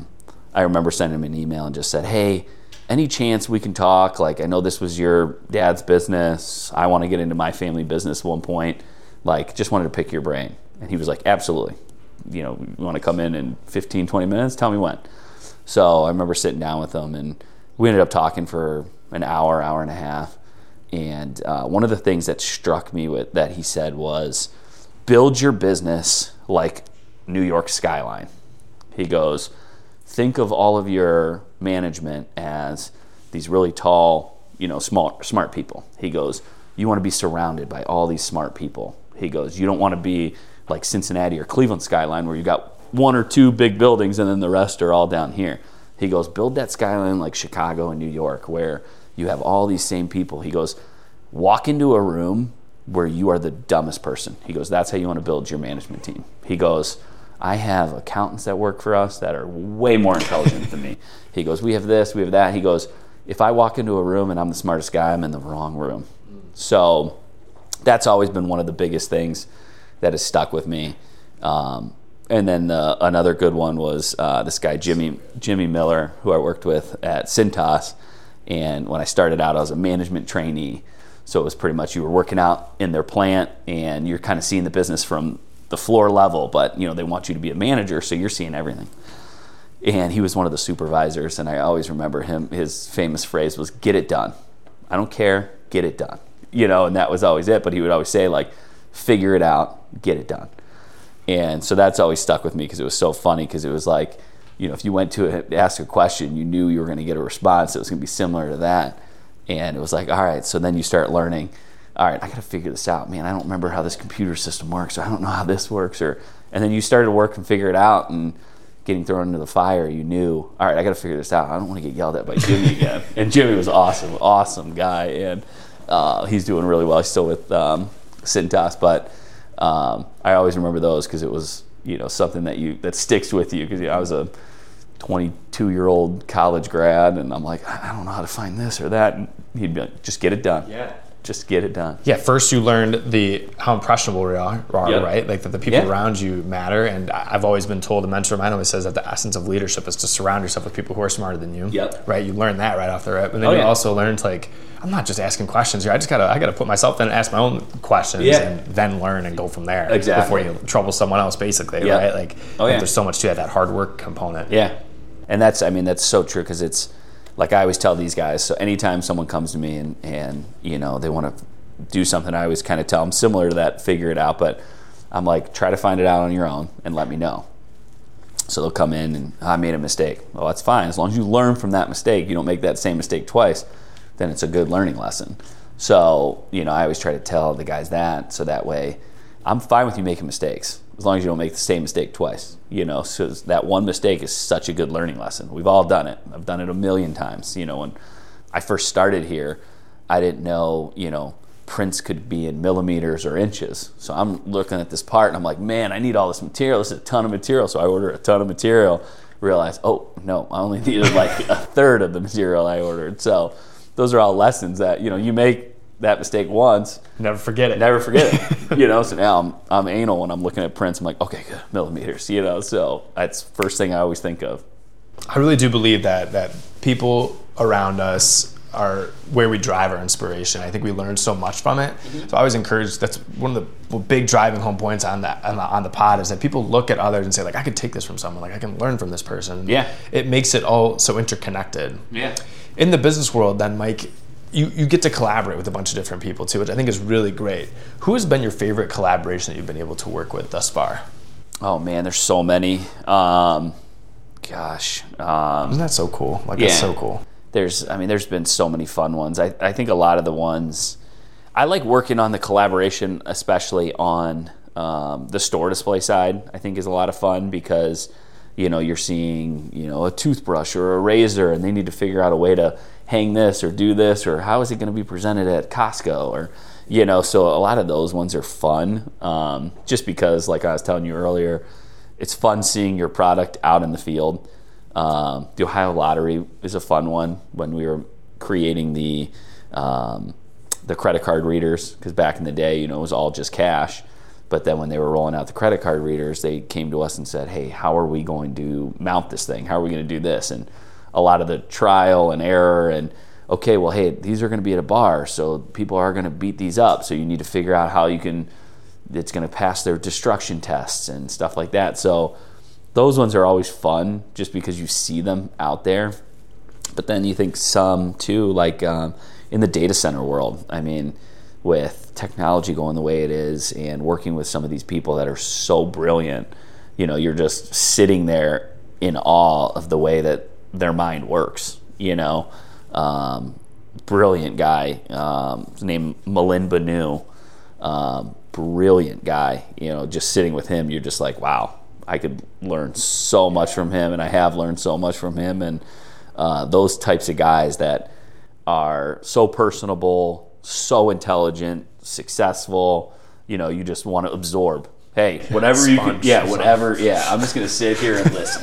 I remember sending him an email and just said, hey, any chance we can talk? Like, I know this was your dad's business. I want to get into my family business at one point. Like, just wanted to pick your brain. And he was like, absolutely. You know, you want to come in 15, 20 minutes? Tell me when. So I remember sitting down with him, and we ended up talking for an hour and a half. And one of the things that struck me that he said was, build your business like New York skyline. He goes, think of all of your management as these really tall, you know, smart people. He goes, you want to be surrounded by all these smart people. He goes, you don't want to be like Cincinnati or Cleveland skyline where you got one or two big buildings and then the rest are all down here. He goes, build that skyline like Chicago and New York where you have all these same people. He goes, walk into a room where you are the dumbest person. He goes, that's how you want to build your management team. He goes, I have accountants that work for us that are way more intelligent than me. He goes, we have this, we have that. He goes, if I walk into a room and I'm the smartest guy, I'm in the wrong room. So that's always been one of the biggest things that has stuck with me. And then another good one was this guy, Jimmy Miller, who I worked with at Cintas. And when I started out, I was a management trainee. So it was pretty much you were working out in their plant and you're kind of seeing the business from the floor level, but you know they want you to be a manager, so you're seeing everything. And he was one of the supervisors, and I always remember his famous phrase was, get it done. I don't care, get it done. You know, and that was always it, but he would always say, like, figure it out, get it done. And so that's always stuck with me because it was so funny, because it was like, you know, if you went to ask a question, you knew you were going to get a response that was going to be similar to that. And it was like, all right, so then you start learning, all right, I got to figure this out. Man, I don't remember how this computer system works, or I don't know how this works. And then you started to work and figure it out, and getting thrown into the fire, you knew, all right, I got to figure this out. I don't want to get yelled at by Jimmy again. And Jimmy was awesome guy, and he's doing really well. He's still with Cintas, but I always remember those because it was, you know, something that sticks with you, because I was a 22-year-old college grad, and I'm like, I don't know how to find this or that. And he'd be like, just get it done. Yeah. Just get it done. Yeah, first you learned how impressionable we are, Yep. right? Like that the people around you matter. And I've always been told, a mentor of mine always says that the essence of leadership is to surround yourself with people who are smarter than you. Yep. Right? You learn that right off the rip. And then you also learned, like, I'm not just asking questions here. I gotta put myself in and ask my own questions and then learn and go from there. Exactly. Before you trouble someone else, basically, right? Like, there's so much to that hard work component. Yeah. And that's so true, because it's like I always tell these guys, so anytime someone comes to me and you know, they want to do something, I always kind of tell them similar to that, figure it out, but I'm like, try to find it out on your own and let me know. So they'll come in and, I made a mistake. Well, that's fine. As long as you learn from that mistake, you don't make that same mistake twice, then it's a good learning lesson. So, you know, I always try to tell the guys that, so that way I'm fine with you making mistakes, as long as you don't make the same mistake twice, you know. So that one mistake is such a good learning lesson. We've all done it. I've done it a million times. You know, when I first started here, I didn't know, you know, prints could be in millimeters or inches. So I'm looking at this part and I'm like, man, I need all this material. This is a ton of material. So I order a ton of material, realize, oh no, I only needed like a third of the material I ordered. So those are all lessons that, you know, you make that mistake once, never forget it. You know, so now I'm anal when I'm looking at prints. I'm like, okay, good, millimeters, you know. So that's the first thing I always think of. I really do believe that people around us are where we drive our inspiration. I think we learn so much from it. So I always encourage, that's one of the big driving home points on the pod, is that people look at others and say, like, I could take this from someone, like I can learn from this person. Yeah. It makes it all so interconnected. Yeah. In the business world then, Mike, you get to collaborate with a bunch of different people too, which I think is really great. Who has been your favorite collaboration that you've been able to work with thus far? Oh man, there's so many. Isn't that so cool? That's so cool. There's been so many fun ones. I think a lot of the ones, I like working on the collaboration, especially on the store display side. I think is a lot of fun because, you're seeing, a toothbrush or a razor, and they need to figure out a way to hang this or do this, or how is it going to be presented at Costco, or, so a lot of those ones are fun. Just because, like I was telling you earlier, it's fun seeing your product out in the field. The Ohio Lottery is a fun one when we were creating the credit card readers, because back in the day, it was all just cash. But then when they were rolling out the credit card readers, they came to us and said, hey, how are we going to mount this thing? How are we going to do this? And a lot of the trial and error and, okay, well, hey, these are going to be at a bar, so people are going to beat these up. So you need to figure out how it's going to pass their destruction tests and stuff like that. So those ones are always fun just because you see them out there. But then you think some too, like in the data center world, with technology going the way it is and working with some of these people that are so brilliant, you're just sitting there in awe of the way that their mind works, brilliant guy, named Milind Banu, brilliant guy, just sitting with him, you're just like, wow, I could learn so much from him, and I have learned so much from him. And those types of guys that are so personable, so intelligent, successful, you just want to absorb. Hey, whatever you can, whatever. Yeah, I'm just gonna sit here and listen.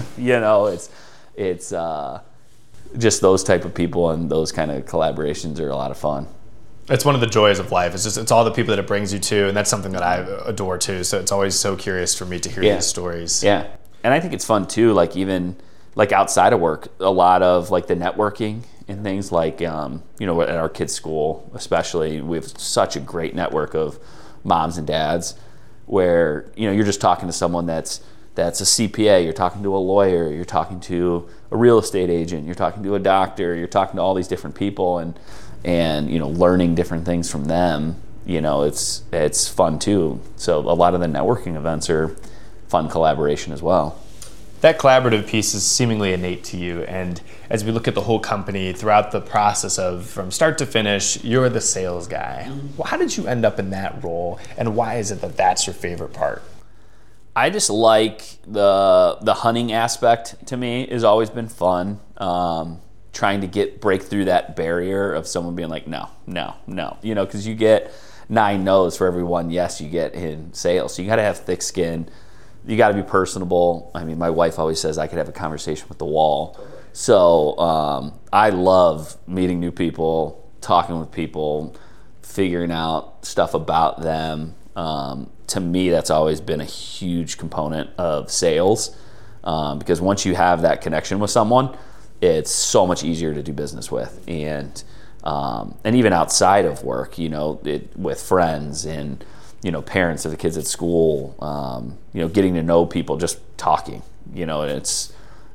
It's just those type of people, and those kind of collaborations are a lot of fun. It's one of the joys of life. It's all the people that it brings you to, and that's something that I adore too. So it's always so curious for me to hear these stories. Yeah, and I think it's fun too. Like even like outside of work, a lot of like the networking and things like, at our kids' school, especially, we have such a great network of moms and dads where, you're just talking to someone that's a CPA, you're talking to a lawyer, you're talking to a real estate agent, you're talking to a doctor, you're talking to all these different people and learning different things from them. It's fun too. So a lot of the networking events are fun collaboration as well. That collaborative piece is seemingly innate to you, and as we look at the whole company throughout the process of from start to finish, you're the sales guy. Well, how did you end up in that role, and why is it that that's your favorite part? I just like the hunting aspect. To me has always been fun. Trying to break through that barrier of someone being like, no, because you get 9 no's for every 1 yes you get in sales. So you got to have thick skin. You got to be personable. My wife always says I could have a conversation with the wall. So I love meeting new people, talking with people, figuring out stuff about them. To me, that's always been a huge component of sales because once you have that connection with someone, it's so much easier to do business with. And even outside of work, with friends and parents of the kids at school, getting to know people, just talking, and it's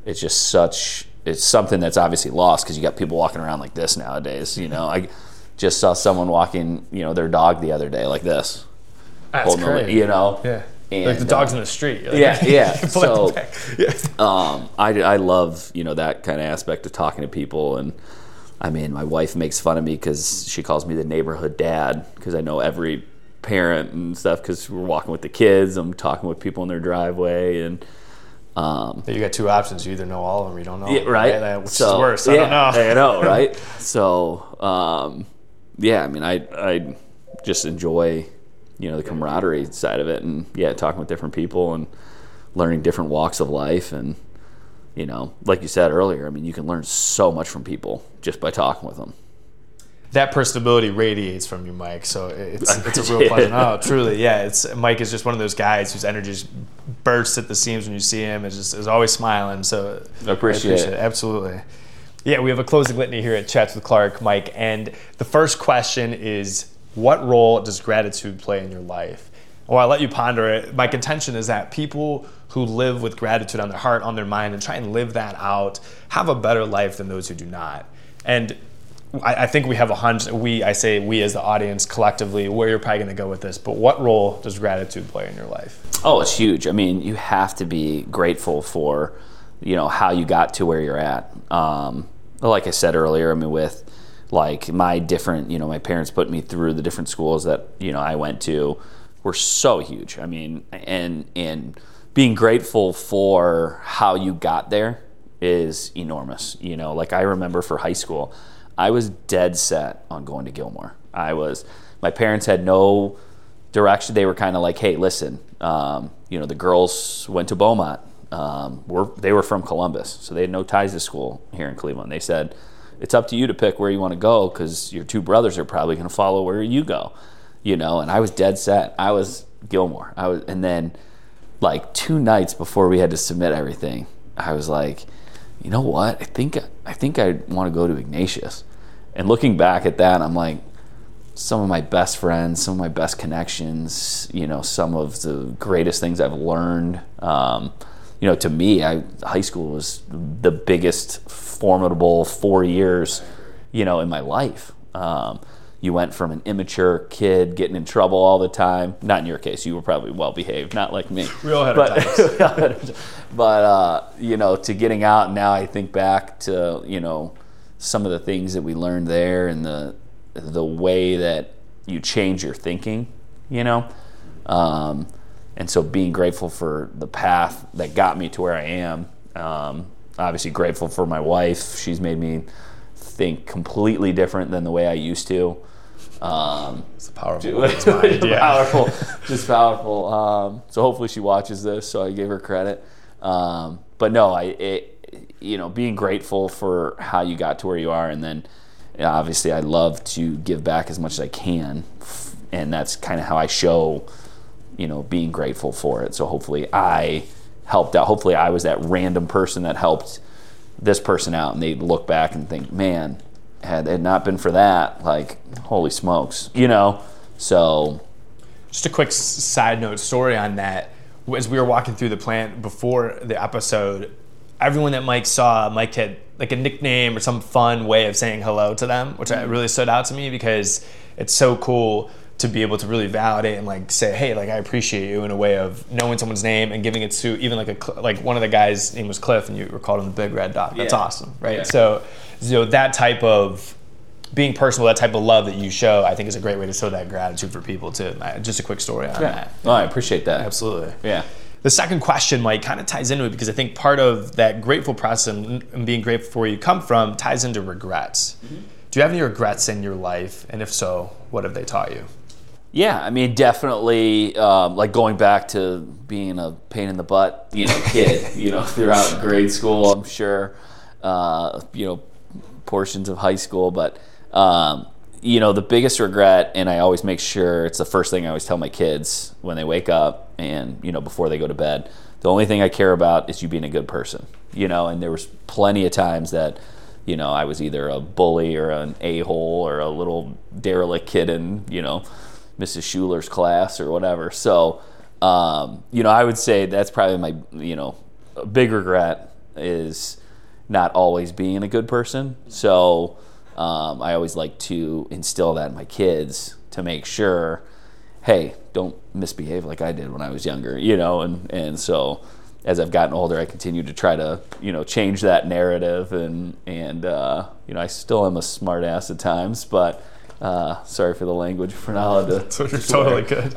something that's obviously lost because you got people walking around like this nowadays. I just saw someone walking, their dog the other day like this. That's crazy. Yeah. And, like the dog's in the street. Yeah. So, I love, that kind of aspect of talking to people. And my wife makes fun of me because she calls me the neighborhood dad because I know every parent and stuff because we're walking with the kids. I'm talking with people in their driveway. And you got 2 options. You either know all of them or you don't know. Yeah, right. Which is worse. I don't know. I know, right? So, I just enjoy the camaraderie side of it, and talking with different people and learning different walks of life. And like you said earlier, you can learn so much from people just by talking with them. That personability radiates from you, Mike. So it's a real pleasure. No, truly, Mike is just one of those guys whose energy just bursts at the seams when you see him. Is always smiling. So I appreciate it. Absolutely. Yeah, we have a closing litany here at Chats with Clark, Mike, and the first question is, what role does gratitude play in your life? Well, I'll let you ponder it. My contention is that people who live with gratitude on their heart, on their mind, and try and live that out have a better life than those who do not. And I think we have a hunch. I say we as the audience collectively, where you're probably going to go with this. But what role does gratitude play in your life? Oh, it's huge. I mean, you have to be grateful for, how you got to where you're at. Like I said earlier, I mean, with like my different, my parents put me through the different schools that, I went to were so huge. I mean, and being grateful for how you got there is enormous. Like I remember for high school, I was dead set on going to Gilmore. My parents had no direction. They were kind of like, hey, listen, the girls went to Beaumont. They were from Columbus, so they had no ties to school here in Cleveland. They said, it's up to you to pick where you want to go because your two brothers are probably going to follow where you go, and I was dead set. I was Gilmore. And then like 2 nights before we had to submit everything, I was like, you know what? I think I want to go to Ignatius. And looking back at that, I'm like, some of my best friends, some of my best connections, some of the greatest things I've learned. To me, high school was the biggest formidable 4 years, in my life. You went from an immature kid getting in trouble all the time. Not in your case. You were probably well behaved, not like me. We all had our times. But, to getting out, and now I think back to, some of the things that we learned there and the way that you change your thinking, and so being grateful for the path that got me to where I am. Obviously grateful for my wife. She's made me think completely different than the way I used to. It's a powerful mind. Just powerful. So hopefully she watches this, so I give her credit. But no, being grateful for how you got to where you are, and then obviously I love to give back as much as I can, and that's kind of how I show, being grateful for it. So hopefully I helped out. Hopefully I was that random person that helped this person out, and they'd look back and think, man, had it not been for that, like, holy smokes, So, just a quick side note story on that. As we were walking through the plant before the episode, everyone that Mike saw, Mike had like a nickname or some fun way of saying hello to them, which really stood out to me because it's so cool to be able to really validate and like say, hey, like I appreciate you, in a way of knowing someone's name and giving it to even like one of the guys' name was Cliff and you were called him the Big Red Dog. That's awesome, right? Yeah. So that type of being personal, that type of love that you show, I think is a great way to show that gratitude for people too. Just a quick story on that. Oh, I appreciate that. Absolutely. Yeah. The second question, Mike, kind of ties into it because I think part of that grateful process and being grateful for where you come from ties into regrets. Mm-hmm. Do you have any regrets in your life? And if so, what have they taught you? Yeah, I mean, definitely, like going back to being a pain in the butt, kid, throughout grade school, I'm sure, portions of high school. But, the biggest regret, and I always make sure it's the first thing I always tell my kids when they wake up and, before they go to bed, the only thing I care about is you being a good person, and there was plenty of times that, I was either a bully or an a-hole or a little derelict kid in, Mrs. Schuler's class or whatever. So, I would say that's probably my, a big regret is not always being a good person. So I always like to instill that in my kids to make sure, hey, don't misbehave like I did when I was younger, and so as I've gotten older, I continue to try to, change that narrative and I still am a smart ass at times, but sorry for the language, if we're not allowed to. You're totally good.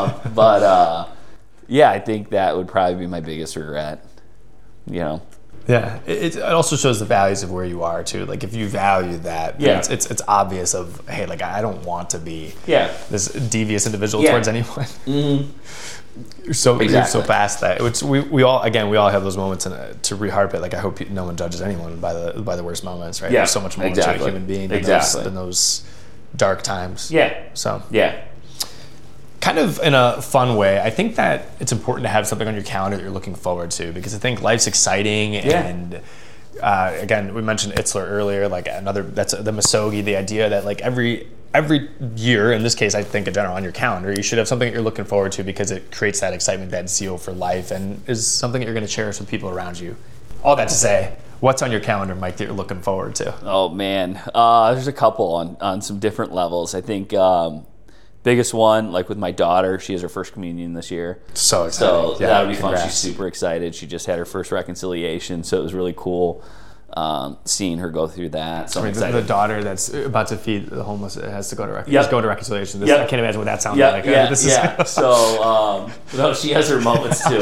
Yeah, I think that would probably be my biggest regret. Yeah, it also shows the values of where you are too. Like if you value that, it's obvious. Of hey, like I don't want to be this devious individual towards anyone. Mm-hmm. You're so past that. Which we all have those moments, and to reharp it. Like I hope no one judges anyone by the worst moments. Right? Yeah, there's so much more to a human being than those dark times. Yeah. So yeah. Kind of in a fun way, I think that it's important to have something on your calendar that you're looking forward to because I think life's exciting and again, we mentioned Itzler earlier, like that's the Misogi, the idea that like every year, in this case, I think in general on your calendar, you should have something that you're looking forward to because it creates that excitement, that zeal for life and is something that you're going to cherish with people around you. All that to say, What's on your calendar, Mike, that you're looking forward to? Oh man, there's a couple on some different levels. I think biggest one, like with my daughter, she has her first communion this year. So excited. So that'll be fun. She's super excited. She just had her first reconciliation, so it was really cool seeing her go through that. So the daughter that's about to feed the homeless has to go to reconciliation. Yep. I can't imagine what that sounds like. Yeah. So no, she has her moments too.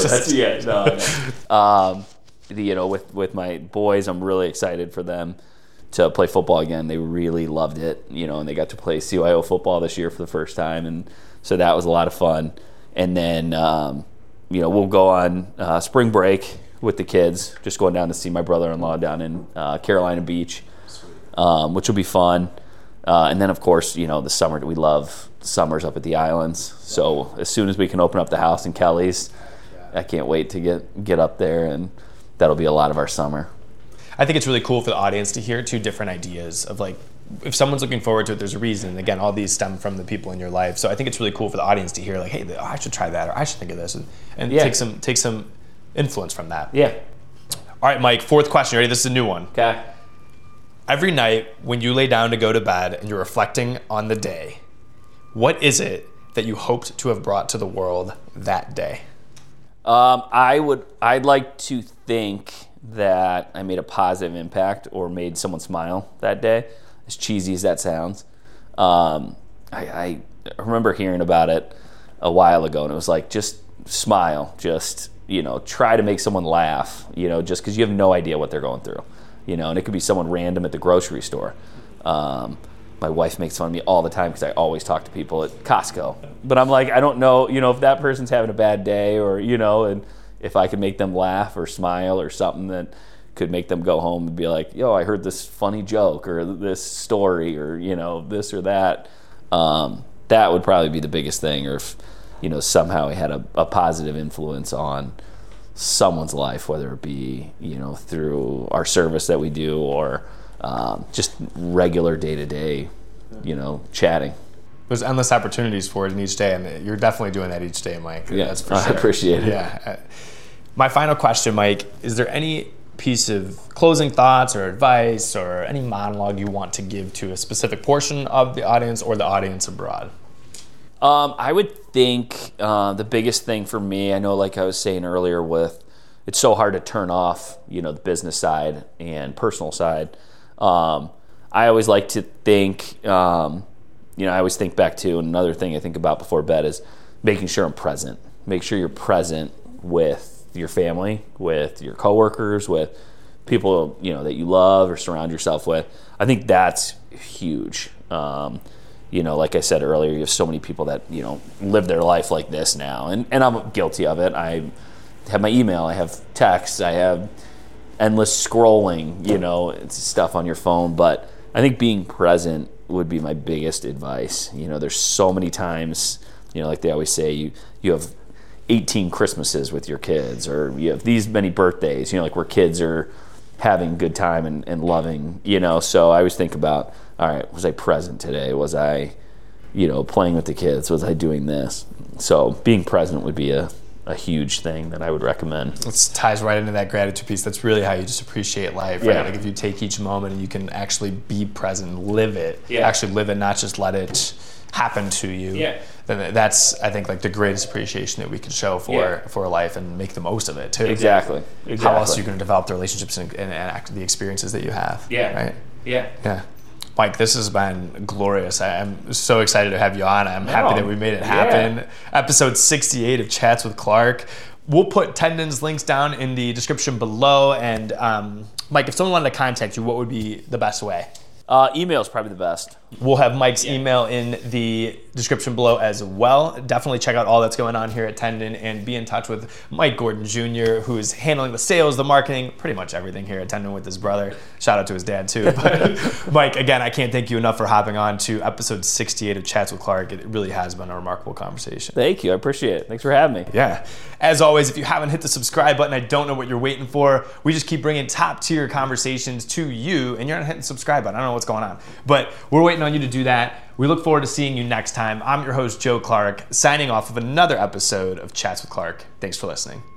With my boys, I'm really excited for them to play football again. They really loved it, and they got to play CYO football this year for the first time, and so that was a lot of fun. And then we'll go on spring break with the kids, just going down to see my brother-in-law down in Carolina Beach, which will be fun. And then, of course, the summer, we love summers up at the islands. So as soon as we can open up the house in Kelly's, I can't wait to get up there, and that'll be a lot of our summer. I think it's really cool for the audience to hear two different ideas of, like, if someone's looking forward to it, there's a reason. And again, all these stem from the people in your life. So I think it's really cool for the audience to hear, like, hey, I should try that, or I should think of this, and take some influence from that. Yeah. All right, Mike, fourth question. Ready? This is a new one. Okay. Every night when you lay down to go to bed and you're reflecting on the day, what is it that you hoped to have brought to the world that day? I'd like to think that I made a positive impact or made someone smile that day, as cheesy as that sounds. I remember hearing about it a while ago, and it was like, just smile, just, try to make someone laugh, just because you have no idea what they're going through, and it could be someone random at the grocery store. My wife makes fun of me all the time because I always talk to people at Costco. But I'm like, I don't know, if that person's having a bad day, or, and if I could make them laugh or smile or something that could make them go home and be like, yo, I heard this funny joke or this story or, this or that. That would probably be the biggest thing. Or if, somehow I had a positive influence on someone's life, whether it be, through our service that we do or just regular day-to-day, chatting. There's endless opportunities for it in each day, and you're definitely doing that each day, Mike. Yeah, that's for sure. I appreciate it. Yeah. My final question, Mike, is there any piece of closing thoughts or advice or any monologue you want to give to a specific portion of the audience or the audience abroad? I would think the biggest thing for me, I know, like I was saying earlier, it's so hard to turn off, the business side and personal side. I always like to think, I always think back to, and another thing I think about before bed is making sure I'm present. Make sure you're present with your family, with your coworkers, with people, that you love or surround yourself with. I think that's huge. Like I said earlier, you have so many people that, live their life like this now. And I'm guilty of it. I have my email, I have texts, I have endless scrolling, it's stuff on your phone. But I think being present would be my biggest advice. There's so many times, like they always say, you have 18 Christmases with your kids, or you have these many birthdays, like where kids are having a good time and loving, So I always think about, all right, was I present today? Was I, playing with the kids? Was I doing this? So being present would be a huge thing that I would recommend. It ties right into that gratitude piece. That's really how you just appreciate life, right? Yeah. Like if you take each moment and you can actually be present, live it, Yeah. actually live it, not just let it happen to you. Yeah. Then that's, I think, like the greatest appreciation that we can show for life and make the most of it too. Exactly. How else are you going to develop the relationships and the experiences that you have? Yeah. Right? Yeah. Mike, this has been glorious. I'm so excited to have you on. I'm happy that we made it happen. Yeah. Episode 68 of Chats with Clark. We'll put Tendon's links down in the description below. And Mike, if someone wanted to contact you, what would be the best way? Email is probably the best. We'll have Mike's email in the description below as well. Definitely check out all that's going on here at Tendon and be in touch with Mike Gordon Jr., who's handling the sales, the marketing, pretty much everything here at Tendon with his brother. Shout out to his dad too. But Mike, again, I can't thank you enough for hopping on to episode 68 of Chats with Clark. It really has been a remarkable conversation. Thank you. I appreciate it. Thanks for having me. Yeah. As always, if you haven't hit the subscribe button, I don't know what you're waiting for. We just keep bringing top tier conversations to you, and you're not hitting the subscribe button. I don't know what's going on. But we're waiting on you to do that. We look forward to seeing you next time. I'm your host, Joe Clark, signing off of another episode of Chats with Clark. Thanks for listening.